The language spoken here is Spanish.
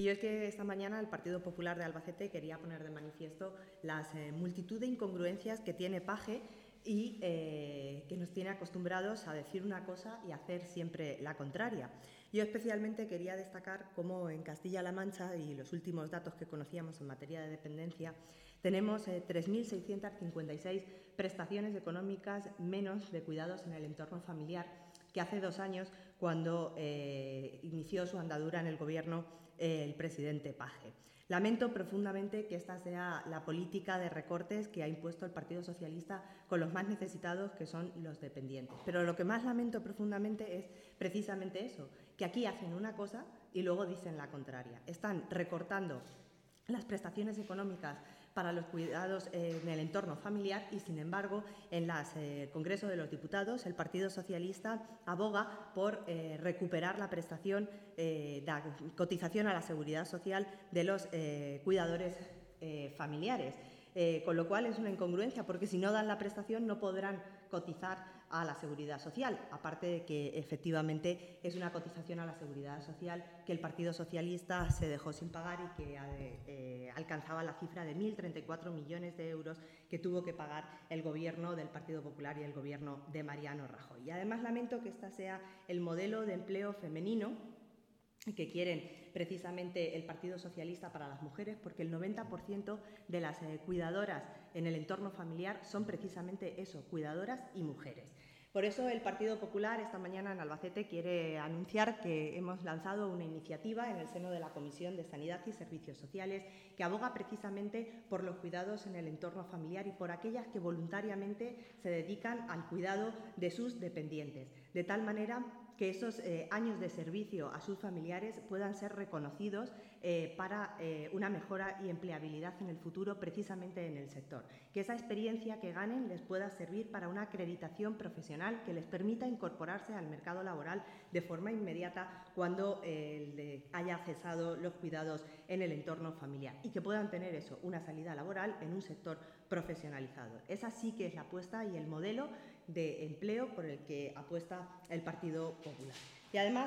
Y es que esta mañana el Partido Popular de Albacete quería poner de manifiesto las multitud de incongruencias que tiene Paje y que nos tiene acostumbrados a decir una cosa y hacer siempre la contraria. Yo especialmente quería destacar cómo en Castilla-La Mancha, y los últimos datos que conocíamos en materia de dependencia, tenemos 3.656 prestaciones económicas menos de cuidados en el entorno familiar que hace 2 años, cuando inició su andadura en el Gobierno el presidente Paje. Lamento profundamente que esta sea la política de recortes que ha impuesto el Partido Socialista con los más necesitados, que son los dependientes. Pero lo que más lamento profundamente es precisamente eso, que aquí hacen una cosa y luego dicen la contraria. Están recortando las prestaciones económicas para los cuidados en el entorno familiar y, sin embargo, en el Congreso de los Diputados el Partido Socialista aboga por recuperar la prestación de cotización a la Seguridad Social de los cuidadores familiares. Con lo cual es una incongruencia, porque si no dan la prestación no podrán cotizar a la Seguridad Social, aparte de que efectivamente es una cotización a la Seguridad Social que el Partido Socialista se dejó sin pagar y que alcanzaba la cifra de 1.034 millones de euros que tuvo que pagar el Gobierno del Partido Popular y el Gobierno de Mariano Rajoy. Y además lamento que este sea el modelo de empleo femenino que quieren precisamente el Partido Socialista para las mujeres, porque el 90% de las cuidadoras en el entorno familiar son precisamente eso, cuidadoras y mujeres. Por eso el Partido Popular esta mañana en Albacete quiere anunciar que hemos lanzado una iniciativa en el seno de la Comisión de Sanidad y Servicios Sociales que aboga precisamente por los cuidados en el entorno familiar y por aquellas que voluntariamente se dedican al cuidado de sus dependientes, de tal manera que esos años de servicio a sus familiares puedan ser reconocidos para una mejora y empleabilidad en el futuro, precisamente en el sector. Que esa experiencia que ganen les pueda servir para una acreditación profesional que les permita incorporarse al mercado laboral de forma inmediata cuando haya cesado los cuidados en el entorno familiar y que puedan tener eso, una salida laboral en un sector profesionalizado. Esa sí que es la apuesta y el modelo de empleo por el que apuesta el Partido Popular. Y además,